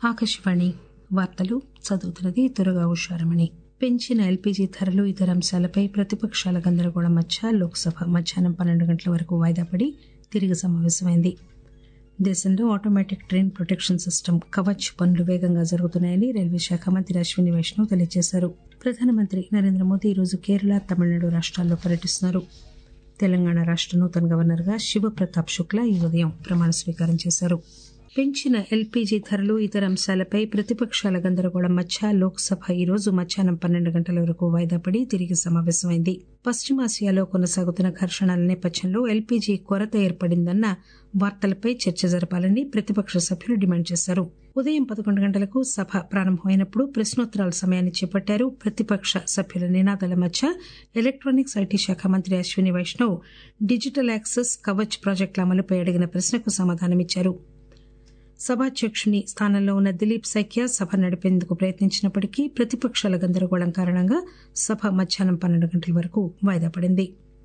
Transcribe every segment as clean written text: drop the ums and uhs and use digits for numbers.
ఆకాశవాణి వార్తలు చదువుతున్నది దుర్గా ఉషారమణి. పెంచిన ఎల్పీజీ ధరలు ఇతర అంశాలపై ప్రతిపక్షాల గందరగోళం మధ్య లోక్సభ మధ్యాహ్నం 12 గంటల వరకు వాయిదా పడి తిరిగి సమావేశమైంది. దేశంలో automatic train protection system Kavach పనులు వేగంగా జరుగుతున్నాయని రైల్వే శాఖ మంత్రి అశ్విని వైష్ణవ్ తెలియజేశారు. ప్రధానమంత్రి నరేంద్ర మోదీ ఈరోజు కేరళ, తమిళనాడు రాష్ట్రాల్లో పర్యటిస్తున్నారు. తెలంగాణ రాష్ట్ర నూతన గవర్నర్ గా శివప్రతాప్ శుక్లా ఈ ఉదయం ప్రమాణ స్వీకారం చేశారు. పెంచిన ఎల్పీజీ ధరలు ఇతర అంశాలపై ప్రతిపక్షాల గందరగోళం మధ్య లోక్సభ ఈరోజు మధ్యాహ్నం 12 గంటల వరకు వాయిదా పడి తిరిగి సమావేశమైంది. పశ్చిమాసియాలో కొనసాగుతున్న ఘర్షణల నేపథ్యంలో ఎల్పీజీ కొరత ఏర్పడిందన్న వార్తలపై చర్చ జరపాలని ప్రతిపక్ష సభ్యులు డిమాండ్ చేశారు. ఉదయం 11 గంటలకు సభ ప్రారంభమైనప్పుడు ప్రశ్నోత్తరాల సమయాన్ని చేపట్టారు. ప్రతిపక్ష సభ్యుల నినాదాల మధ్య ఎలక్ట్రానిక్స్, ఐటీ శాఖ మంత్రి అశ్విని వైష్ణవ్ డిజిటల్ యాక్సెస్ కవచ్ ప్రాజెక్టుల అమలుపై అడిగిన ప్రశ్నకు సమాధానమిచ్చారు. సభాధ్యక్షుని స్థానంలో ఉన్న దిలీప్ సైకియా సభ నడిపేందుకు ప్రయత్నించినప్పటికీ ప్రతిపక్షాల గందరగోళం కారణంగా సభ మధ్యాహ్నం 12 గంటల వరకు వాయిదా పడింది.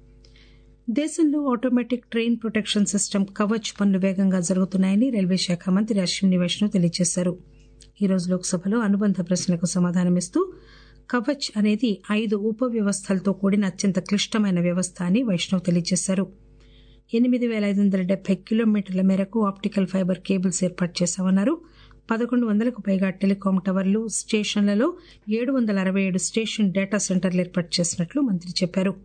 దేశంలో automatic train protection system Kavach పనులు వేగంగా జరుగుతున్నాయని రైల్వే శాఖ మంత్రి అశ్విని వైష్ణవ్ తెలియజేశారు. ఈరోజు లోక్సభలో అనుబంధ ప్రశ్నలకు సమాధానమిస్తూ కవచ్ అనేది 5 ఉప వ్యవస్థలతో కూడిన అత్యంత క్లిష్టమైన వ్యవస్థ అని వైష్ణవ్ తెలియజేశారు. 8,570 కిలోమీటర్ల మేరకు ఆప్టికల్ ఫైబర్ కేబుల్స్ ఏర్పాటు చేశామన్నారు. 1,100కు పైగా టెలికాం టవర్లు, స్టేషన్లలో 767 స్టేషన్ డేటా సెంటర్లు ఏర్పాటు చేసినట్లు మంత్రి చెప్పారు.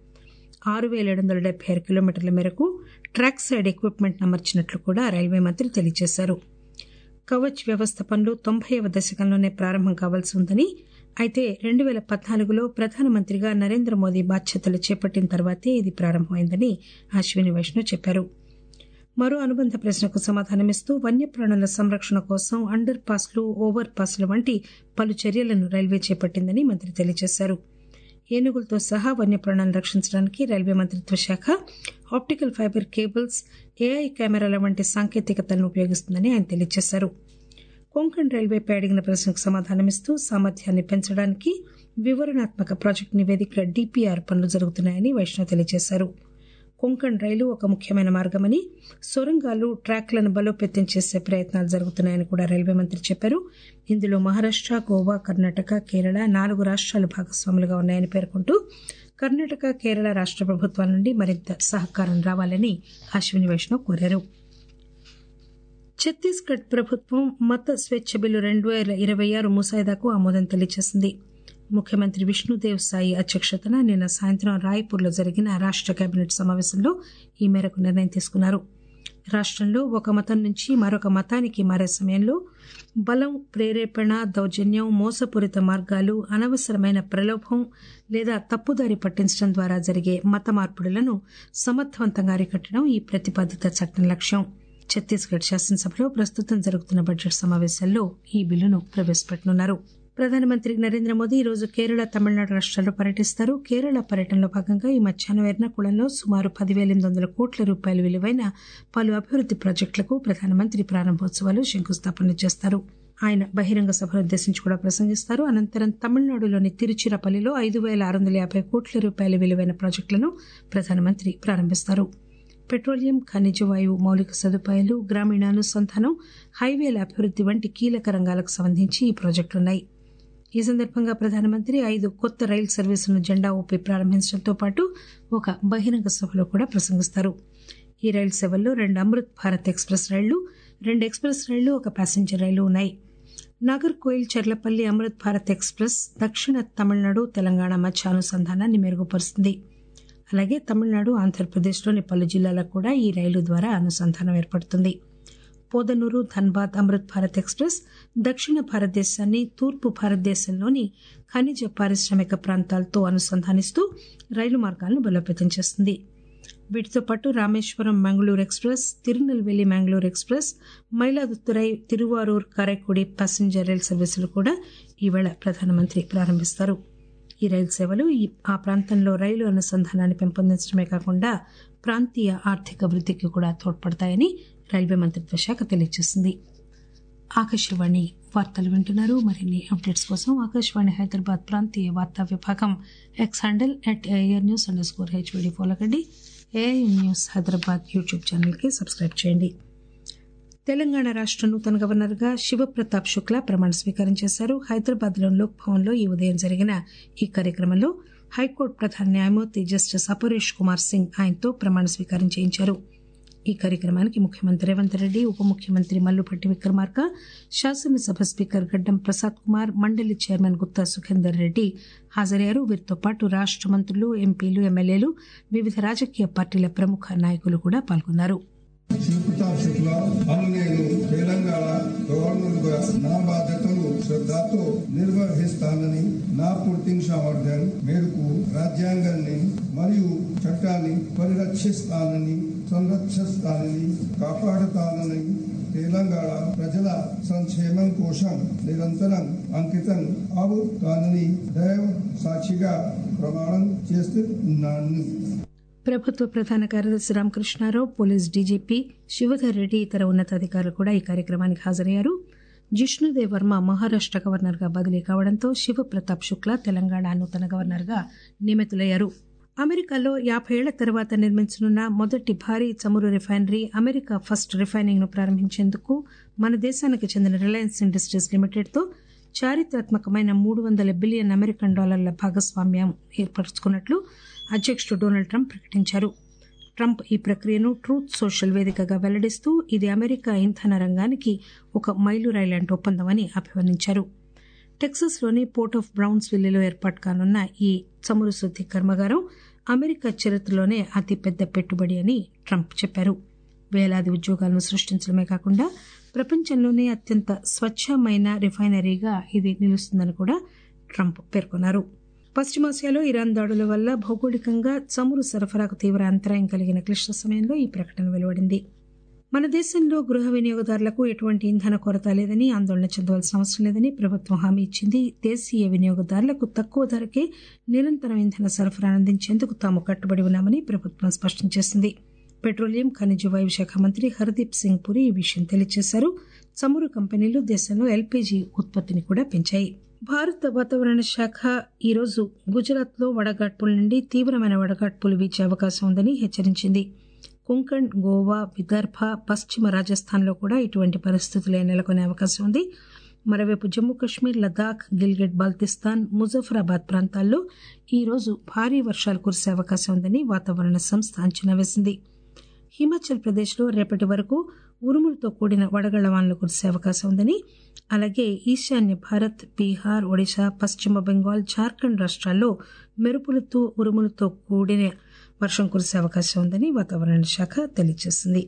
6,776 కిలోమీటర్ల మేరకు ట్రాక్ సైడ్ ఎక్విప్మెంట్ అమర్చినట్లు కూడా రైల్వే మంత్రి తెలియజేశారు. కవచ్ వ్యవస్థ పనులు 90వ దశకంలోనే ప్రారంభం కావాల్సి ఉందని, అయితే 2014లో ప్రధానమంత్రిగా నరేంద్ర మోదీ బాధ్యతలు చేపట్టిన తర్వాతే ఇది ప్రారంభమైందని అశ్విని వైష్ణవ్ చెప్పారు. మరో అనుబంధ ప్రశ్నకు సమాధానమిస్తూ వన్యప్రాణుల సంరక్షణ కోసం అండర్ పాస్లు, ఓవర్ పాస్లు వంటి పలు చర్యలను రైల్వే చేపట్టిందని మంత్రి తెలియజేశారు. ఏనుగులతో సహా వన్యప్రాణాలను రక్షించడానికి రైల్వే మంత్రిత్వ శాఖ ఆప్టికల్ ఫైబర్ కేబుల్స్, ఏఐ కెమెరాల వంటి సాంకేతికతలను ఉపయోగిస్తుందని ఆయన తెలియజేశారు. కొంకణ్ రైల్వేపై అడిగిన ప్రశ్నకు సమాధానమిస్తూ సామర్థ్యాన్ని పెంచడానికి వివరణాత్మక ప్రాజెక్టు నివేదిక డిపిఆర్ పనులు జరుగుతున్నాయని వైష్ణవ్ తెలియజేశారు. కొంకణ్ రైలు ఒక ముఖ్యమైన మార్గమని, సొరంగాలు, ట్రాక్లను బలోపేతం చేసే ప్రయత్నాలు జరుగుతున్నాయని కూడా రైల్వే మంత్రి చెప్పారు. ఇందులో మహారాష్ట, గోవా, కర్ణాటక, కేరళ 4 రాష్ట్రాలు భాగస్వాములుగా ఉన్నాయని పేర్కొంటూ కర్ణాటక, కేరళ రాష్ట్ర ప్రభుత్వాల నుండి మరింత సహకారం రావాలని అశ్విని వైష్ణవ్ కోరారు. ఛత్తీస్గఢ్ ప్రభుత్వం మత స్వేచ్ఛ బిల్లు 2026 ముసాయిదాకు ఆమోదం తెలియజేసింది. ముఖ్యమంత్రి విష్ణుదేవ్ సాయి అధ్యక్షతన నిన్న సాయంత్రం రాయ్పూర్లో జరిగిన రాష్ట కేబినెట్ సమావేశంలో ఈ మేరకు నిర్ణయం తీసుకున్నారు. రాష్టంలో ఒక మతం నుంచి మరొక మతానికి మారే సమయంలో బలం, ప్రేరేపణ, దౌర్జన్యం, మోసపూరిత మార్గాలు, అనవసరమైన ప్రలోభం లేదా తప్పుదారి పట్టించడం ద్వారా జరిగే మత మార్పుడులను సమర్థవంతంగా అరికట్టడం ఈ ప్రతిపాదిత చట్టం లక్ష్యం. ఛత్తీస్గఢ్ శాసనసభలో ప్రస్తుతం జరుగుతున్న బడ్జెట్ సమావేశాల్లో ఈ బిల్లును ప్రవేశపెట్టనున్నారు. ప్రధానమంత్రి నరేంద్ర మోదీ ఈరోజు కేరళ, తమిళనాడు రాష్ట్రాల్లో పర్యటిస్తారు. కేరళ పర్యటనలో భాగంగా ఈ మధ్యాహ్నం ఎర్నాకుళంలో సుమారు 10,800 కోట్ల రూపాయల విలువైన పలు అభివృద్ది ప్రాజెక్టులకు ప్రధానమంత్రి ప్రారంభోత్సవాలు, శంకుస్థాపనలు చేస్తారు. ఆయన బహిరంగ సభను ఉద్దేశించి కూడా ప్రసంగిస్తారు. అనంతరం తమిళనాడులోని తిరుచిరపల్లిలో 5,650 కోట్ల రూపాయల విలువైన ప్రాజెక్టులను ప్రధానమంత్రి ప్రారంభిస్తారు. పెట్రోలియం, ఖనిజ వాయువు, మౌలిక సదుపాయాలు, గ్రామీణానుసంధానం, హైవేల అభివృద్ది వంటి కీలక రంగాలకు సంబంధించి ఈ ప్రాజెక్టులున్నాయి. ఈ సందర్భంగా ప్రధానమంత్రి 5 కొత్త రైలు సర్వీసులను జెండా ఊపి ప్రారంభించడంతో పాటు ఒక బహిరంగ సభలో కూడా ప్రసంగిస్తారు. ఈ రైలు సేవల్లో 2 అమృత్ భారత్ ఎక్స్ప్రెస్ రైళ్లు, 2 ఎక్స్ప్రెస్ రైళ్లు, 1 ప్యాసింజర్ రైలు ఉన్నాయి. నాగర్కోయిల్, చర్లపల్లి అమృత్ భారత్ ఎక్స్ప్రెస్ దక్షిణ తమిళనాడు, తెలంగాణ మధ్య అనుసంధానాన్ని మెరుగుపరుస్తుంది. అలాగే తమిళనాడు, ఆంధ్రప్రదేశ్లోని పలు జిల్లాలకు కూడా ఈ రైలు ద్వారా అనుసంధానం ఏర్పడుతుంది. పోదనూరు, ధన్బాద్ అమృత్ భారత్ ఎక్స్ప్రెస్ దక్షిణ భారతదేశాన్ని తూర్పు భారతదేశంలోని ఖనిజ పారిశ్రామిక ప్రాంతాలతో అనుసంధానిస్తూ రైలు మార్గాలను బలోపేతం చేస్తుంది. వీటితో పాటు Rameswaram Mangaluru express, Tirunelveli Mangaluru express, Mayiladuthurai, Tiruvarur, Karaikudi passenger రైలు సర్వీసులు కూడా ఈవేళ ప్రధానమంత్రి ప్రారంభిస్తారు. ఈ రైలు సేవలు ఆ ప్రాంతంలో రైలు అనుసంధానాన్ని పెంపొందించడమే కాకుండా ప్రాంతీయ ఆర్థిక వృద్ధికి కూడా తోడ్పడతాయని రైల్వే మంత్రిత్వ శాఖ తెలియజేసింది. ఆకాశవాణి వార్తలు వింటున్నారు. మరిన్ని అప్డేట్స్ కోసం ఆకాశవాణి హైదరాబాద్ ప్రాంతీయ వార్తా విభాగం ఎక్స్ హ్యాండిల్ @AIRnews_HVD ఫాలో కండి. AIR news Hyderabad YouTube channel కి సబ్స్క్రైబ్ చేయండి. తెలంగాణ రాష్ట నూతన గవర్నర్గా శివప్రతాప్ శుక్లా ప్రమాణ స్వీకారం చేశారు. హైదరాబాద్లోని లోక్ భవన్లో ఈ ఉదయం జరిగిన ఈ కార్యక్రమంలో హైకోర్టు ప్రధాన న్యాయమూర్తి జస్టిస్ అపరేష్ కుమార్ సింగ్ ఆయనతో ప్రమాణ స్వీకారం చేయించారు. ఈ కార్యక్రమానికి ముఖ్యమంత్రి రేవంత్ రెడ్డి, ఉప ముఖ్యమంత్రి మల్లుపట్టి విక్రమార్క, శాసనసభ స్పీకర్ గడ్డం ప్రసాద్ కుమార్, మండలి చైర్మన్ గుత్తా సుఖేందర్ రెడ్డి హాజరయ్యారు. వీరితో పాటు రాష్ట మంత్రులు, ఎంపీలు, ఎమ్మెల్యేలు, వివిధ రాజకీయ పార్టీల ప్రముఖ నాయకులు కూడా పాల్గొన్నారు. శివప్రతాప్ శుక్లా అని నేను తెలంగాణ గవర్నర్గా నా బాధ్యతలు శ్రద్ధతో నిర్వహిస్తానని నా పూర్తి సామర్థ్యం మేరకు రాజ్యాంగాన్ని మరియు చట్టాన్ని పరిరక్షిస్తానని, సంరక్షిస్తానని, కాపాడుతానని, తెలంగాణ ప్రజల సంక్షేమం కోసం నిరంతరం అంకితం అవుతానని దైవ సాక్షిగా ప్రమాణం చేస్తున్నాను. ప్రభుత్వ ప్రధాన కార్యదర్శి రామకృష్ణారావు, పోలీస్ డీజీపీ శివధర్ రెడ్డి, ఇతర ఉన్నతాధికారులు కూడా ఈ కార్యక్రమానికి హాజరయ్యారు. జిష్ణుదేవ్ వర్మ మహారాష్ట గవర్నర్గా బదిలీ కావడంతో శివప్రతాప్ శుక్లా తెలంగాణ నూతన గవర్నర్గా నియమితులయ్యారు. అమెరికాలో 50 ఏళ్ల తర్వాత నిర్మించనున్న మొదటి భారీ చమురు రిఫైనరీ, అమెరికా ఫస్ట్ రిఫైనింగ్ ను ప్రారంభించేందుకు మన దేశానికి చెందిన రిలయన్స్ ఇండస్ట్రీస్ లిమిటెడ్తో చారిత్రాత్మకమైన $300 బిలియన్ అమెరికన్ డాలర్ల భాగస్వామ్యం ఏర్పరచుకున్నట్లు అధ్యక్షుడు డొనాల్డ్ ట్రంప్ ప్రకటించారు. ట్రంప్ ఈ ప్రక్రియను ట్రూత్ సోషల్ వేదికగా వెల్లడిస్తూ ఇది అమెరికా ఇంధన రంగానికి ఒక మైలురాయి లాంటి ఒప్పందమని అభివర్ణించారు. టెక్సాస్లోని పోర్ట్ ఆఫ్ బ్రౌన్స్విల్లీలో ఏర్పాటు కానున్న ఈ చమురు శుద్ది కర్మాగారం అమెరికా చరిత్రలోనే అతిపెద్ద పెట్టుబడి అని ట్రంప్ చెప్పారు. వేలాది ఉద్యోగాలను సృష్టించడమే కాకుండా ప్రపంచంలోనే అత్యంత స్వచ్ఛమైన రిఫైనరీగా ఇది నిలుస్తుందని కూడా ట్రంప్ పేర్కొన్నారు. పశ్చిమాసియాలో ఇరాన్ దాడుల వల్ల భౌగోళికంగా చమురు సరఫరాకు తీవ్ర అంతరాయం కలిగిన క్లిష్ట సమయంలో ఈ ప్రకటన వెలువడింది. మన దేశంలో గృహ వినియోగదారులకు ఎటువంటి ఇంధన కొరత లేదని, ఆందోళన చెందవలసిన అవసరం లేదని ప్రభుత్వం హామీ ఇచ్చింది. దేశీయ వినియోగదారులకు తక్కువ ధరకే నిరంతరం ఇంధన సరఫరా అందించేందుకు తాము కట్టుబడి ఉన్నామని ప్రభుత్వం స్పష్టం చేసింది. పెట్రోలియం, ఖనిజ వాయు శాఖ మంత్రి హర్దీప్ సింగ్ పురి ఈ విషయం తెలియజేశారు. చమురు కంపెనీలు దేశంలో ఎల్పీజీ ఉత్పత్తిని కూడా పెంచాయి. భారత వాతావరణ శాఖ ఈరోజు గుజరాత్లో వడగాడ్పుల నుండి తీవ్రమైన వడగాడ్పులు వీచే అవకాశం ఉందని హెచ్చరించింది. కొంకణ్, గోవా, విదర్భ, పశ్చిమ రాజస్థాన్లో కూడా ఇటువంటి పరిస్థితులే నెలకొనే అవకాశం ఉంది. మరోవైపు జమ్మూ కశ్మీర్, లదాఖ్, గిల్గిట్ బాల్తిస్తాన్, ముజఫరాబాద్ ప్రాంతాల్లో ఈరోజు భారీ వర్షాలు కురిసే అవకాశం ఉందని వాతావరణ సంస్థ అంచనా వేసింది. హిమాచల్ ప్రదేశ్లో రేపటి వరకు ఉరుములతో కూడిన వడగళ్ల వానలు కురిసే అవకాశం ఉందని, అలాగే ఈశాన్య భారత్, బీహార్, ఒడిశా, పశ్చిమ బెంగాల్, జార్ఖండ్ రాష్ట్రాల్లో మెరుపులతో ఉరుములతో కూడిన వర్షం కురిసే అవకాశం ఉందని వాతావరణ శాఖ తెలియజేసింది.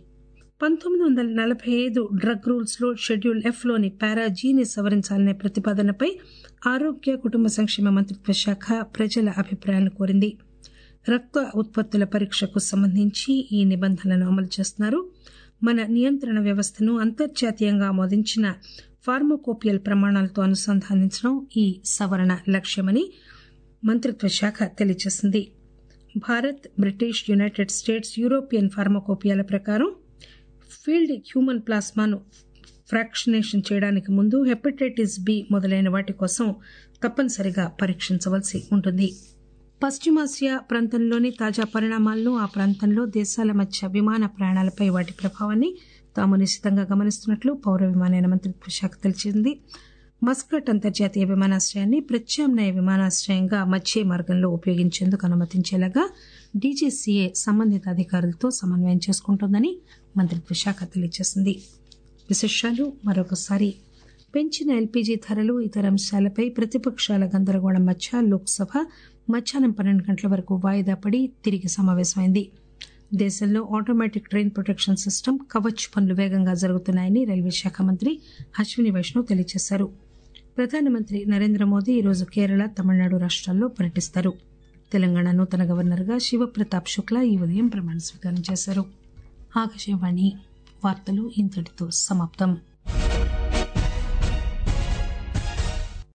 1945 డ్రగ్ రూల్స్ లో షెడ్యూల్ ఎఫ్ లోని పారా జీని సవరించాలనే ప్రతిపాదనపై ఆరోగ్య కుటుంబ సంక్షేమ మంత్రిత్వ శాఖ ప్రజల అభిప్రాయాలను కోరింది. రక్త ఉత్పత్తుల పరీక్షకు సంబంధించి ఈ నిబంధనలను అమలు చేస్తున్నారు. మన నియంత్రణ వ్యవస్థను అంతర్జాతీయంగా ఆమోదించిన ఫార్మకోపియల్ ప్రమాణాలతో అనుసంధానించడం ఈ సవరణ లక్ష్యమని మంత్రిత్వ శాఖ తెలియజేసింది. Bharat, British, United States, European ఫార్మకోపియాల ప్రకారం ఫీల్డ్ హ్యూమన్ ప్లాస్మాను ఫ్రాక్షనేషన్ చేయడానికి ముందు హెపటైటిస్ బి మొదలైన వాటి కోసం తప్పనిసరిగా పరీక్షించవలసి ఉంటుంది. పశ్చిమాసియా ప్రాంతంలోని తాజా పరిణామాలను, ఆ ప్రాంతంలో దేశాల మధ్య విమాన ప్రయాణాలపై వాటి ప్రభావాన్ని తాము నిశితంగా గమనిస్తున్నట్లు పౌర విమానయాన మంత్రిత్వ శాఖ తెలిపింది. మస్కట్ అంతర్జాతీయ విమానాశ్రయాన్ని ప్రత్యామ్నాయ విమానాశ్రయంగా మధ్య మార్గంలో ఉపయోగించేందుకు అనుమతించేలాగా డీజీసీఏ సంబంధిత అధికారులతో సమన్వయం చేసుకుంటోందని మంత్రిత్వ శాఖ తెలియజేసింది. విశేషాలు మరొకసారి. పెంచిన ఎల్పీజీ ధరలు, ఇతర అంశాలపై ప్రతిపక్షాల గందరగోళం మధ్య లోక్సభ మధ్యాహ్నం 12 గంటల వరకు వాయిదా పడి తిరిగి సమావేశమైంది. దేశంలో automatic train protection system Kavach పనులు వేగంగా జరుగుతున్నాయని రైల్వే శాఖ మంత్రి అశ్విని వైష్ణవ్ తెలియజేశారు. ప్రధానమంత్రి నరేంద్ర మోదీ ఈరోజు కేరళ, తమిళనాడు రాష్ట్రాల్లో పర్యటిస్తారు. తెలంగాణ నూతన గవర్నర్గా శివప్రతాప్ శుక్లా ఈ ఉదయం ప్రమాణ స్వీకారం చేశారు. ఆకాశవాణి వార్తలు ఇంతటితో సమాప్తం.